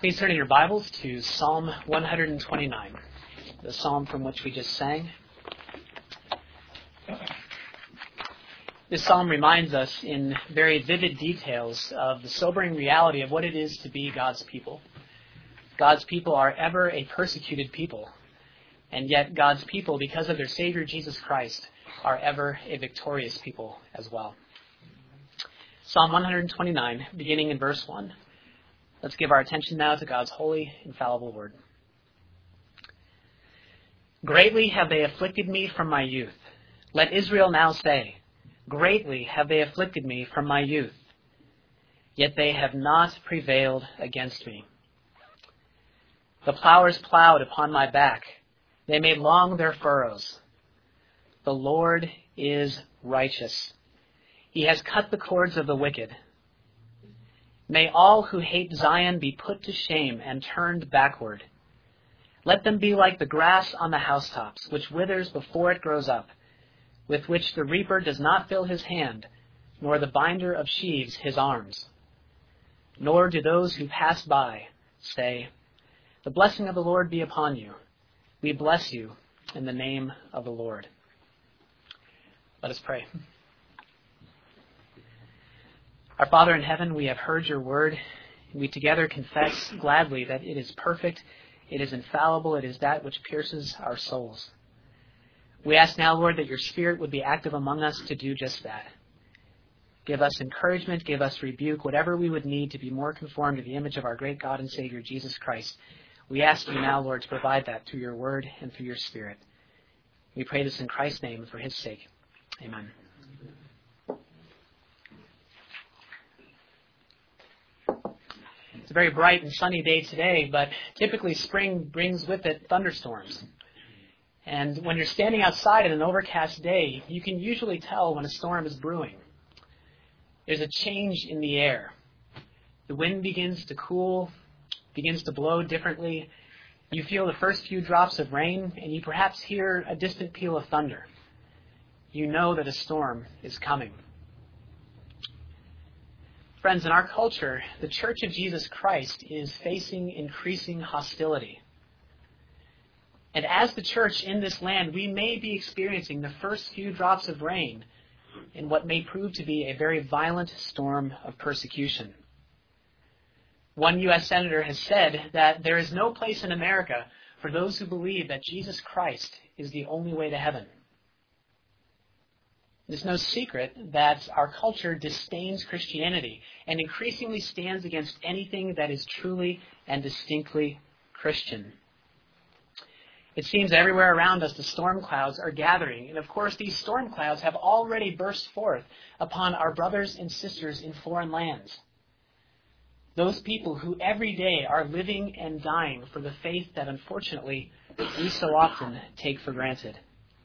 Please turn in your Bibles to Psalm 129, the psalm from which we just sang. This psalm reminds us in very vivid details of the sobering reality of what it is to be God's people. God's people are ever a persecuted people, and yet God's people, because of their Savior Jesus Christ, are ever a victorious people as well. Psalm 129, beginning in verse 1. Let's give our attention now to God's holy, infallible word. Greatly have they afflicted me from my youth. Let Israel now say, greatly have they afflicted me from my youth. Yet they have not prevailed against me. The plowers plowed upon my back. They made long their furrows. The Lord is righteous. He has cut the cords of the wicked. May all who hate Zion be put to shame and turned backward. Let them be like the grass on the housetops, which withers before it grows up, with which the reaper does not fill his hand, nor the binder of sheaves his arms. Nor do those who pass by say, the blessing of the Lord be upon you. We bless you in the name of the Lord. Let us pray. Our Father in heaven, we have heard your word. We together confess gladly that it is perfect, it is infallible, it is that which pierces our souls. We ask now, Lord, that your Spirit would be active among us to do just that. Give us encouragement, give us rebuke, whatever we would need to be more conformed to the image of our great God and Savior, Jesus Christ. We ask you now, Lord, to provide that through your word and through your Spirit. We pray this in Christ's name and for his sake. Amen. It's a very bright and sunny day today, but typically spring brings with it thunderstorms. And when you're standing outside in an overcast day, you can usually tell when a storm is brewing. There's a change in the air. The wind begins to cool, begins to blow differently. You feel the first few drops of rain, and you perhaps hear a distant peal of thunder. You know that a storm is coming. Friends, in our culture, the Church of Jesus Christ is facing increasing hostility. And as the church in this land, we may be experiencing the first few drops of rain in what may prove to be a very violent storm of persecution. One U.S. senator has said that there is no place in America for those who believe that Jesus Christ is the only way to heaven. It's no secret that our culture disdains Christianity and increasingly stands against anything that is truly and distinctly Christian. It seems everywhere around us the storm clouds are gathering, and of course these storm clouds have already burst forth upon our brothers and sisters in foreign lands. Those people who every day are living and dying for the faith that unfortunately we so often take for granted.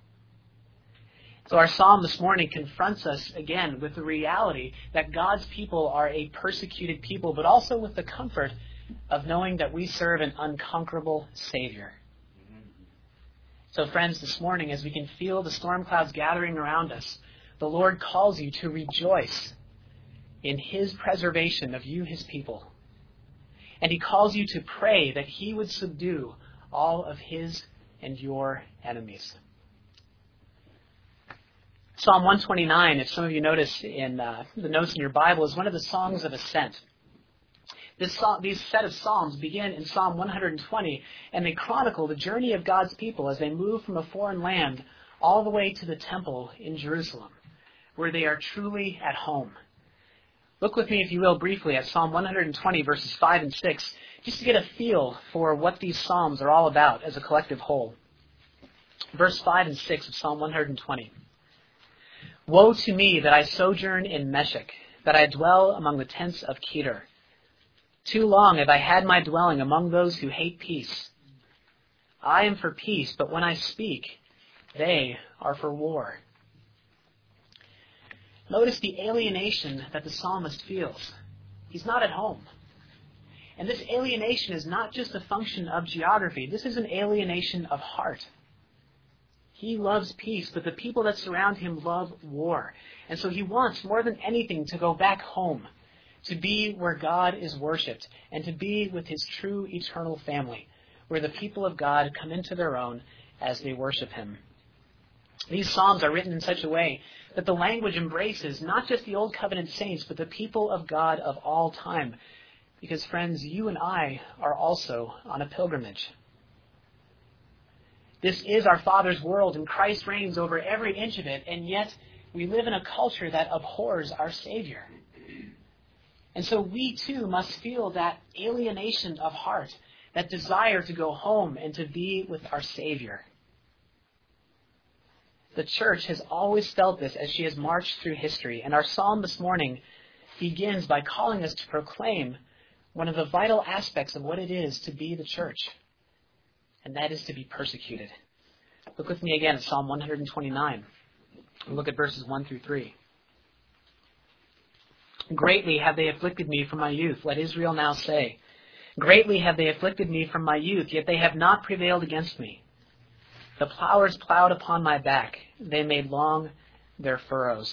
So our psalm this morning confronts us again with the reality that God's people are a persecuted people, but also with the comfort of knowing that we serve an unconquerable Savior. So friends, this morning, as we can feel the storm clouds gathering around us, the Lord calls you to rejoice in his preservation of you, his people. And he calls you to pray that he would subdue all of his and your enemies. Psalm 129, if some of you notice in the notes in your Bible, is one of the songs of ascent. These set of psalms begin in Psalm 120, and they chronicle the journey of God's people as they move from a foreign land all the way to the temple in Jerusalem, where they are truly at home. Look with me, if you will, briefly at Psalm 120, verses 5 and 6, just to get a feel for what these psalms are all about as a collective whole. Verse 5 and 6 of Psalm 120. Woe to me that I sojourn in Meshech, that I dwell among the tents of Kedar. Too long have I had my dwelling among those who hate peace. I am for peace, but when I speak, they are for war. Notice the alienation that the psalmist feels. He's not at home. And this alienation is not just a function of geography. This is an alienation of heart. He loves peace, but the people that surround him love war. And so he wants, more than anything, to go back home, to be where God is worshipped, and to be with his true eternal family, where the people of God come into their own as they worship him. These psalms are written in such a way that the language embraces not just the Old Covenant saints, but the people of God of all time. Because, friends, you and I are also on a pilgrimage. This is our Father's world, and Christ reigns over every inch of it, and yet we live in a culture that abhors our Savior. And so we too must feel that alienation of heart, that desire to go home and to be with our Savior. The church has always felt this as she has marched through history, and our psalm this morning begins by calling us to proclaim one of the vital aspects of what it is to be the church, and that is to be persecuted. Look with me again at Psalm 129. And look at verses 1 through 3. Greatly have they afflicted me from my youth, let Israel now say. Greatly have they afflicted me from my youth, yet they have not prevailed against me. The plowers plowed upon my back, they made long their furrows.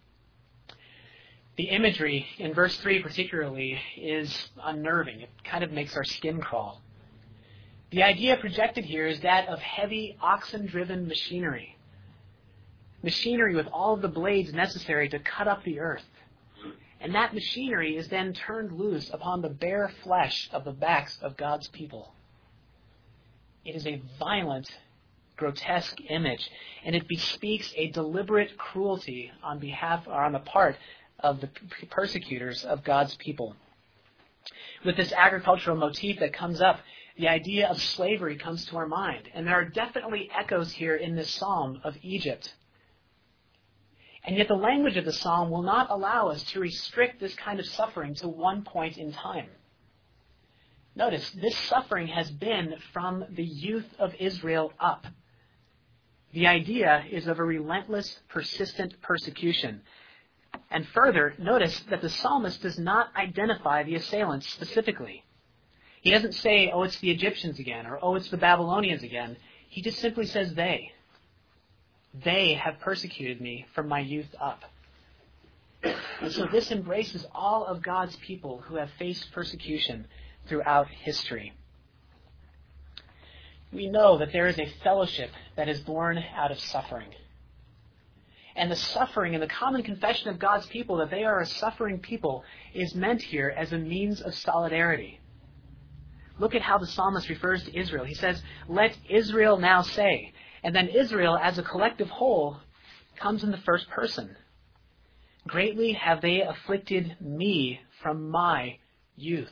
The imagery in verse 3 particularly is unnerving. It kind of makes our skin crawl. The idea projected here is that of heavy oxen-driven machinery. Machinery with all of the blades necessary to cut up the earth. And that machinery is then turned loose upon the bare flesh of the backs of God's people. It is a violent, grotesque image, and it bespeaks a deliberate cruelty on the part of the persecutors of God's people. With this agricultural motif that comes up, the idea of slavery comes to our mind, and there are definitely echoes here in this psalm of Egypt. And yet the language of the psalm will not allow us to restrict this kind of suffering to one point in time. Notice, this suffering has been from the youth of Israel up. The idea is of a relentless, persistent persecution. And further, notice that the psalmist does not identify the assailants specifically. He doesn't say, oh, it's the Egyptians again, or oh, it's the Babylonians again. He just simply says they. They have persecuted me from my youth up. And so this embraces all of God's people who have faced persecution throughout history. We know that there is a fellowship that is born out of suffering. And the suffering and the common confession of God's people that they are a suffering people is meant here as a means of solidarity. Look at how the psalmist refers to Israel. He says, let Israel now say. And then Israel, as a collective whole, comes in the first person. Greatly have they afflicted me from my youth.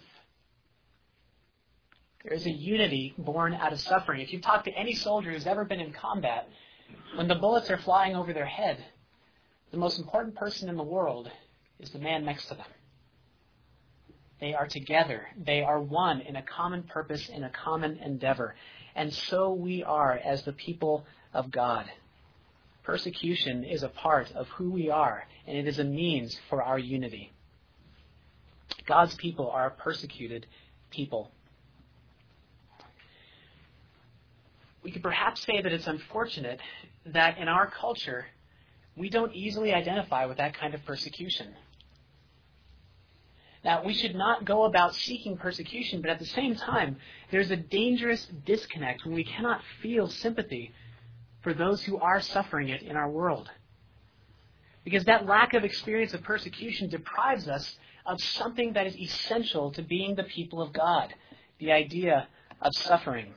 There is a unity born out of suffering. If you've talked to any soldier who's ever been in combat, when the bullets are flying over their head, the most important person in the world is the man next to them. They are together. They are one in a common purpose, in a common endeavor. And so we are as the people of God. Persecution is a part of who we are, and it is a means for our unity. God's people are a persecuted people. We could perhaps say that it's unfortunate that in our culture, we don't easily identify with that kind of persecution. Now, we should not go about seeking persecution, but at the same time, there's a dangerous disconnect when we cannot feel sympathy for those who are suffering it in our world. Because that lack of experience of persecution deprives us of something that is essential to being the people of God, the idea of suffering.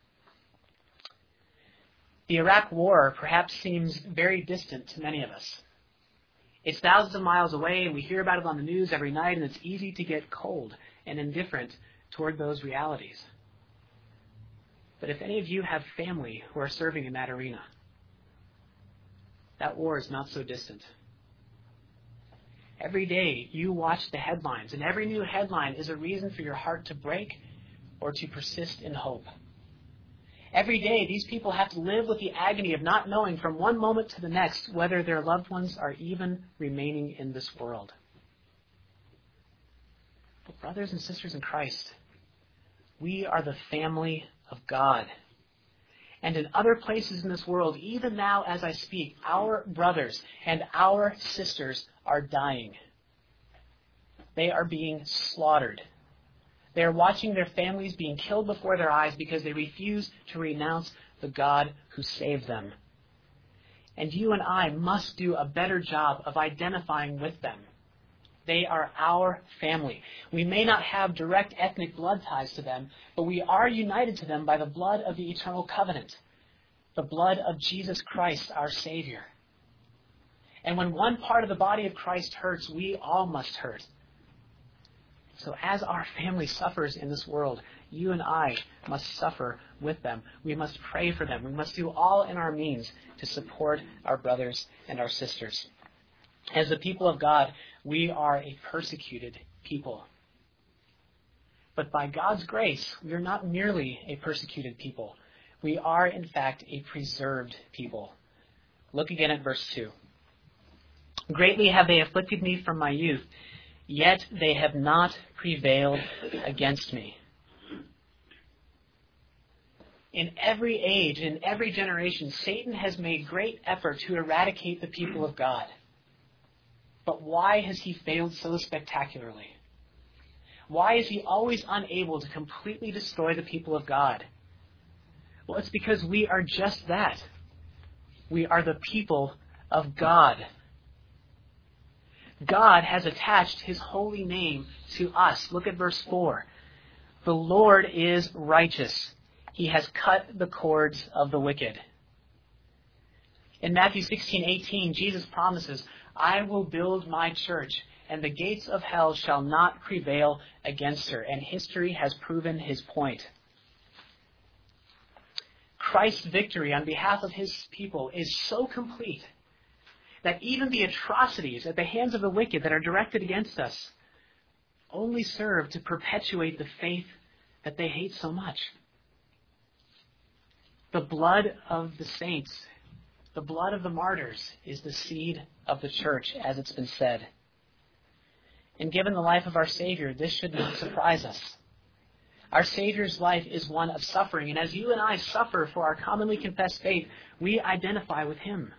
The Iraq War perhaps seems very distant to many of us. It's thousands of miles away, and we hear about it on the news every night, and it's easy to get cold and indifferent toward those realities. But if any of you have family who are serving in that arena, that war is not so distant. Every day you watch the headlines, and every new headline is a reason for your heart to break or to persist in hope. Every day, these people have to live with the agony of not knowing from one moment to the next whether their loved ones are even remaining in this world. But brothers and sisters in Christ, we are the family of God. And in other places in this world, even now as I speak, our brothers and our sisters are dying. They are being slaughtered. They are watching their families being killed before their eyes because they refuse to renounce the God who saved them. And you and I must do a better job of identifying with them. They are our family. We may not have direct ethnic blood ties to them, but we are united to them by the blood of the eternal covenant, the blood of Jesus Christ, our Savior. And when one part of the body of Christ hurts, we all must hurt. So as our family suffers in this world, you and I must suffer with them. We must pray for them. We must do all in our means to support our brothers and our sisters. As the people of God, we are a persecuted people. But by God's grace, we are not merely a persecuted people. We are, in fact, a preserved people. Look again at verse 2. Greatly have they afflicted me from my youth, yet they have not prevailed against me. In every age, in every generation, Satan has made great effort to eradicate the people of God. But why has he failed so spectacularly? Why is he always unable to completely destroy the people of God? Well, it's because we are just that. We are the people of God. God has attached his holy name to us. Look at verse 4. The Lord is righteous. He has cut the cords of the wicked. In Matthew 16:18, Jesus promises, I will build my church, and the gates of hell shall not prevail against her. And history has proven his point. Christ's victory on behalf of his people is so complete that even the atrocities at the hands of the wicked that are directed against us only serve to perpetuate the faith that they hate so much. The blood of the saints, the blood of the martyrs, is the seed of the church, as it's been said. And given the life of our Savior, this should not surprise us. Our Savior's life is one of suffering, and as you and I suffer for our commonly confessed faith, we identify with him.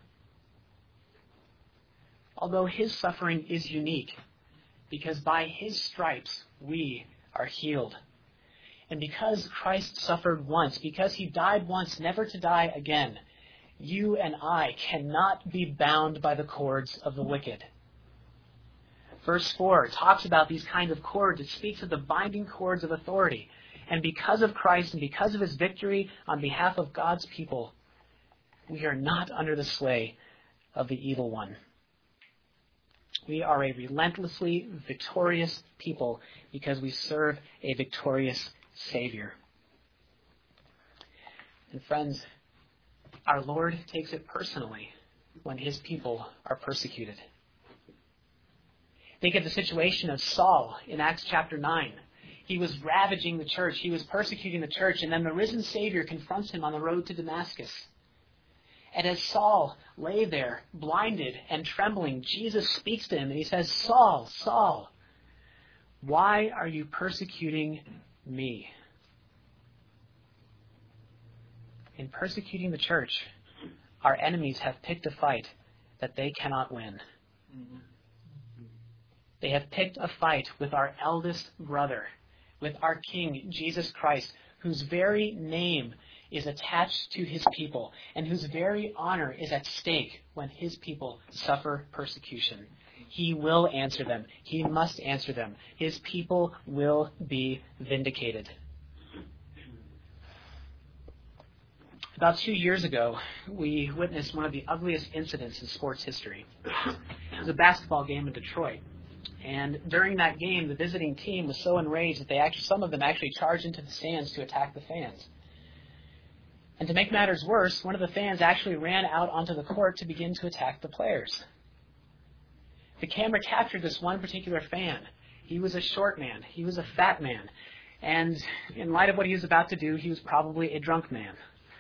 Although his suffering is unique, because by his stripes we are healed. And because Christ suffered once, because he died once, never to die again, you and I cannot be bound by the cords of the wicked. Verse 4 talks about these kinds of cords. It speaks of the binding cords of authority. And because of Christ and because of his victory on behalf of God's people, we are not under the sway of the evil one. We are a relentlessly victorious people because we serve a victorious Savior. And friends, our Lord takes it personally when his people are persecuted. Think of the situation of Saul in Acts chapter 9. He was ravaging the church. He was persecuting the church. And then the risen Savior confronts him on the road to Damascus. And as Saul lay there, blinded and trembling, Jesus speaks to him and he says, Saul, Saul, why are you persecuting me? In persecuting the church, our enemies have picked a fight that they cannot win. They have picked a fight with our eldest brother, with our King, Jesus Christ, whose very name is attached to his people and whose very honor is at stake when his people suffer persecution. He will answer them. He must answer them. His people will be vindicated. About 2 years ago, we witnessed one of the ugliest incidents in sports history. It was a basketball game in Detroit. And during that game, the visiting team was so enraged that some of them actually charged into the stands to attack the fans. And to make matters worse, one of the fans actually ran out onto the court to begin to attack the players. The camera captured this one particular fan. He was a short man. He was a fat man. And in light of what he was about to do, he was probably a drunk man.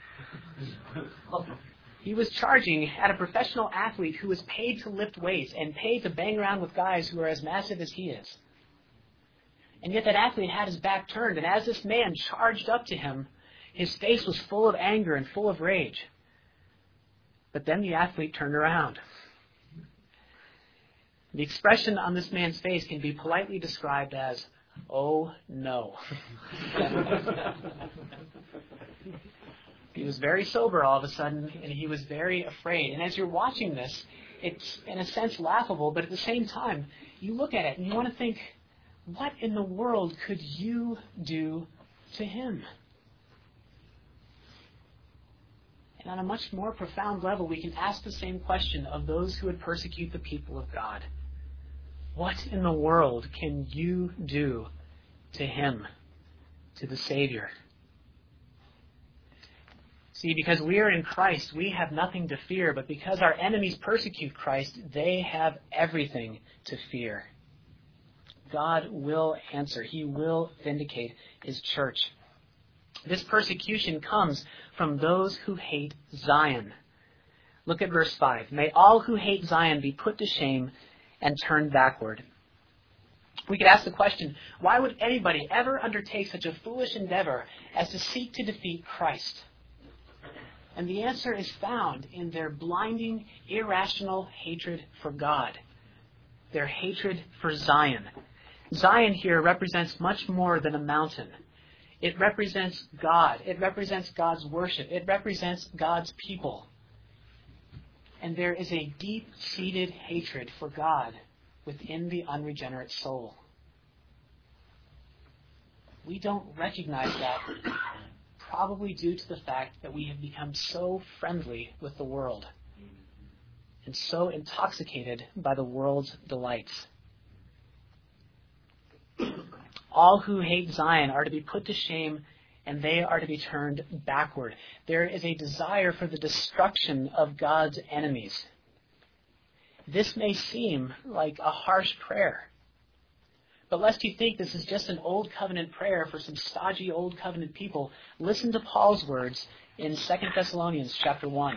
He was charging at a professional athlete who was paid to lift weights and paid to bang around with guys who are as massive as he is. And yet that athlete had his back turned, and as this man charged up to him, his face was full of anger and full of rage. But then the athlete turned around. The expression on this man's face can be politely described as, "Oh no." He was very sober all of a sudden, and he was very afraid. And as you're watching this, it's in a sense laughable, but at the same time, you look at it and you want to think, what in the world could you do to him? And on a much more profound level, we can ask the same question of those who would persecute the people of God. What in the world can you do to him, to the Savior? See, because we are in Christ, we have nothing to fear, but because our enemies persecute Christ, they have everything to fear. God will answer. He will vindicate his church. This persecution comes from those who hate Zion. Look at verse 5. May all who hate Zion be put to shame and turned backward. We could ask the question, why would anybody ever undertake such a foolish endeavor as to seek to defeat Christ? And the answer is found in their blinding, irrational hatred for God, their hatred for Zion. Zion here represents much more than a mountain. It represents God. It represents God's worship. It represents God's people. And there is a deep-seated hatred for God within the unregenerate soul. We don't recognize that, probably due to the fact that we have become so friendly with the world and so intoxicated by the world's delights. All who hate Zion are to be put to shame, and they are to be turned backward. There is a desire for the destruction of God's enemies. This may seem like a harsh prayer, but lest you think this is just an old covenant prayer for some stodgy old covenant people, listen to Paul's words in 2 Thessalonians chapter 1.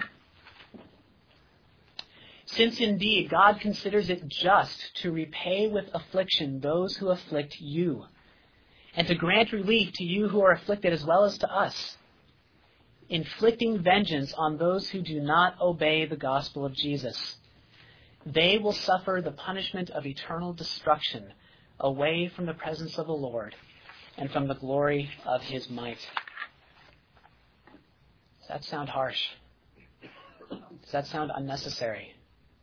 Since indeed God considers it just to repay with affliction those who afflict you, and to grant relief to you who are afflicted as well as to us, inflicting vengeance on those who do not obey the gospel of Jesus. They will suffer the punishment of eternal destruction away from the presence of the Lord and from the glory of his might. Does that sound harsh? Does that sound unnecessary?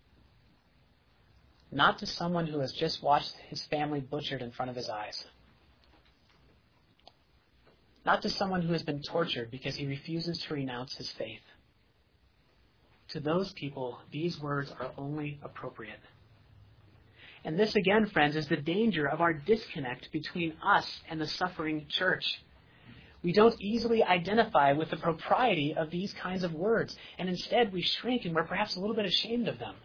Not to someone who has just watched his family butchered in front of his eyes. Not to someone who has been tortured because he refuses to renounce his faith. To those people, these words are only appropriate. And this, again, friends, is the danger of our disconnect between us and the suffering church. We don't easily identify with the propriety of these kinds of words, and instead we shrink and we're perhaps a little bit ashamed of them.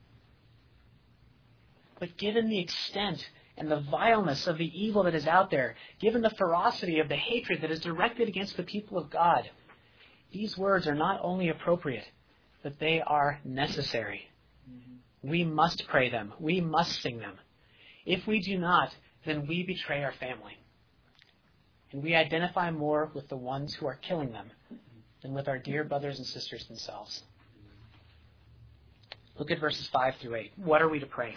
But given the extent and the vileness of the evil that is out there, given the ferocity of the hatred that is directed against the people of God, these words are not only appropriate, but they are necessary. We must pray them. We must sing them. If we do not, then we betray our family. And we identify more with the ones who are killing them than with our dear brothers and sisters themselves. Look at verses 5 through 8. What are we to pray?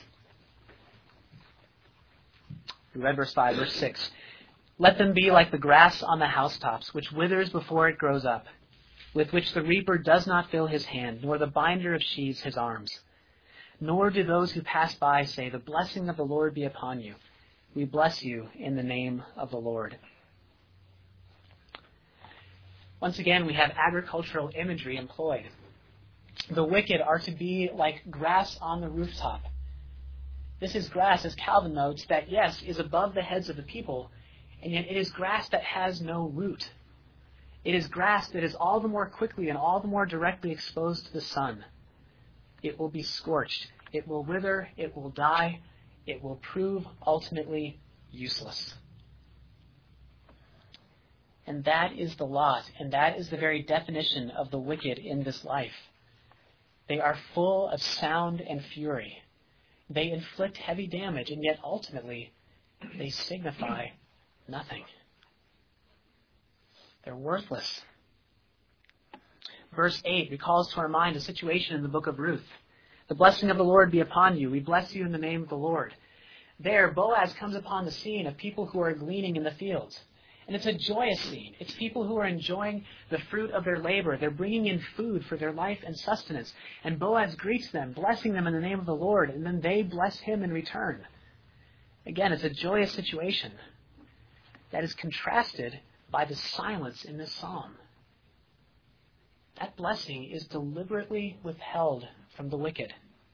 We read verse 5, verse 6. Let them be like the grass on the housetops, which withers before it grows up, with which the reaper does not fill his hand, nor the binder of sheaves his arms. Nor do those who pass by say, the blessing of the Lord be upon you. We bless you in the name of the Lord. Once again, we have agricultural imagery employed. The wicked are to be like grass on the rooftop. This is grass, as Calvin notes, that, yes, is above the heads of the people, and yet it is grass that has no root. It is grass that is all the more quickly and all the more directly exposed to the sun. It will be scorched. It will wither. It will die. It will prove ultimately useless. And that is the lot, and that is the very definition of the wicked in this life. They are full of sound and fury. They inflict heavy damage, and yet ultimately they signify nothing. They're worthless. Verse 8 recalls to our mind a situation in the book of Ruth. The blessing of the Lord be upon you. We bless you in the name of the Lord. There, Boaz comes upon the scene of people who are gleaning in the fields. And it's a joyous scene. It's people who are enjoying the fruit of their labor. They're bringing in food for their life and sustenance. And Boaz greets them, blessing them in the name of the Lord, and then they bless him in return. Again, it's a joyous situation that is contrasted by the silence in this psalm. That blessing is deliberately withheld from the wicked.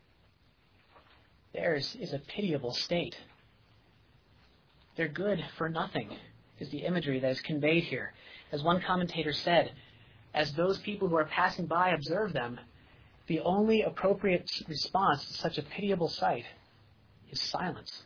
Theirs is a pitiable state. They're good for nothing, is the imagery that is conveyed here. As one commentator said, as those people who are passing by observe them, the only appropriate response to such a pitiable sight is silence.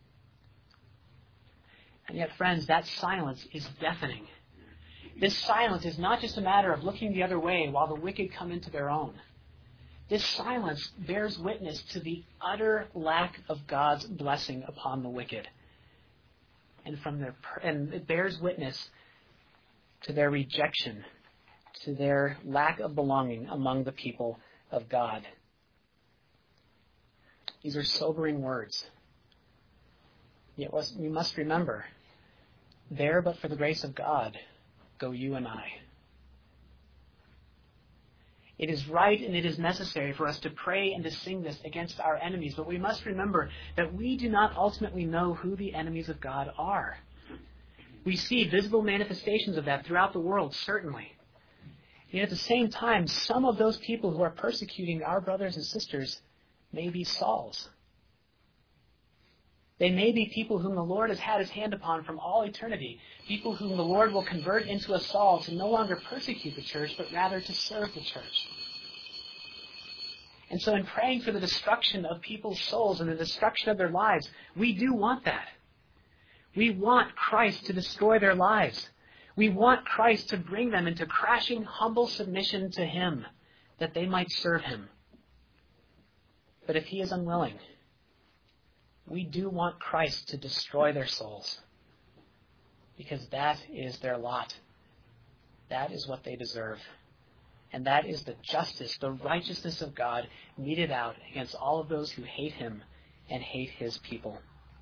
And yet, friends, that silence is deafening. This silence is not just a matter of looking the other way while the wicked come into their own. This silence bears witness to the utter lack of God's blessing upon the wicked. And it bears witness to their rejection, to their lack of belonging among the people of God. These are sobering words. Yet we must remember, there but for the grace of God go you and I. It is right and it is necessary for us to pray and to sing this against our enemies, but we must remember that we do not ultimately know who the enemies of God are. We see visible manifestations of that throughout the world, certainly. Yet at the same time, some of those people who are persecuting our brothers and sisters may be Sauls. They may be people whom the Lord has had his hand upon from all eternity, people whom the Lord will convert into a Saul to no longer persecute the church, but rather to serve the church. And so in praying for the destruction of people's souls and the destruction of their lives, we do want that. We want Christ to destroy their lives. We want Christ to bring them into crashing, humble submission to him, that they might serve him. But if he is unwilling, we do want Christ to destroy their souls, because that is their lot. That is what they deserve. And that is the justice, the righteousness of God meted out against all of those who hate him and hate his people.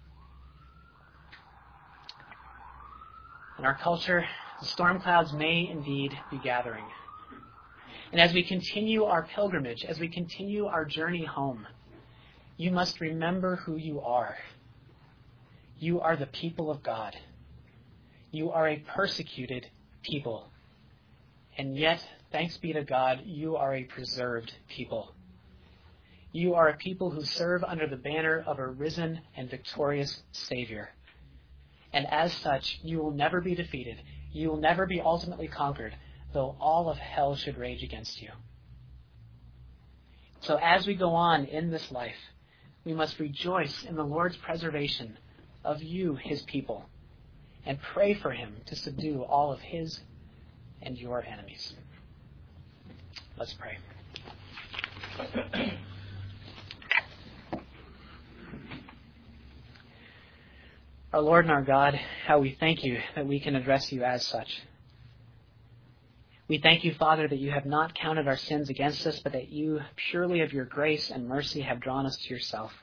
In our culture, the storm clouds may indeed be gathering. And as we continue our pilgrimage, as we continue our journey home, you must remember who you are. You are the people of God. You are a persecuted people. And yet, thanks be to God, you are a preserved people. You are a people who serve under the banner of a risen and victorious Savior. And as such, you will never be defeated. You will never be ultimately conquered, though all of hell should rage against you. So as we go on in this life, we must rejoice in the Lord's preservation of you, his people, and pray for him to subdue all of his and your enemies. Let's pray. Our Lord and our God, how we thank you that we can address you as such. We thank you, Father, that you have not counted our sins against us, but that you, purely of your grace and mercy, have drawn us to yourself.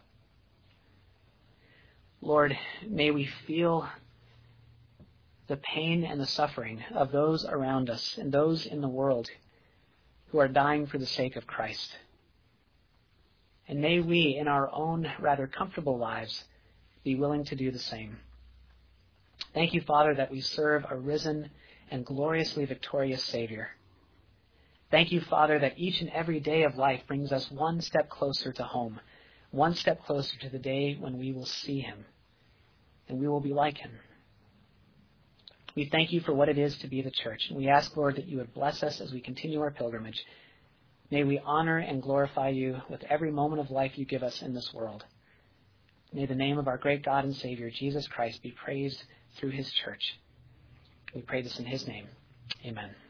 Lord, may we feel the pain and the suffering of those around us and those in the world who are dying for the sake of Christ. And may we, in our own rather comfortable lives, be willing to do the same. Thank you, Father, that we serve a risen and gloriously victorious Savior. Thank you, Father, that each and every day of life brings us one step closer to home, one step closer to the day when we will see him and we will be like him. We thank you for what it is to be the church, and we ask, Lord, that you would bless us as we continue our pilgrimage. May we honor and glorify you with every moment of life you give us in this world. May the name of our great God and Savior, Jesus Christ, be praised through his church. We pray this in his name. Amen.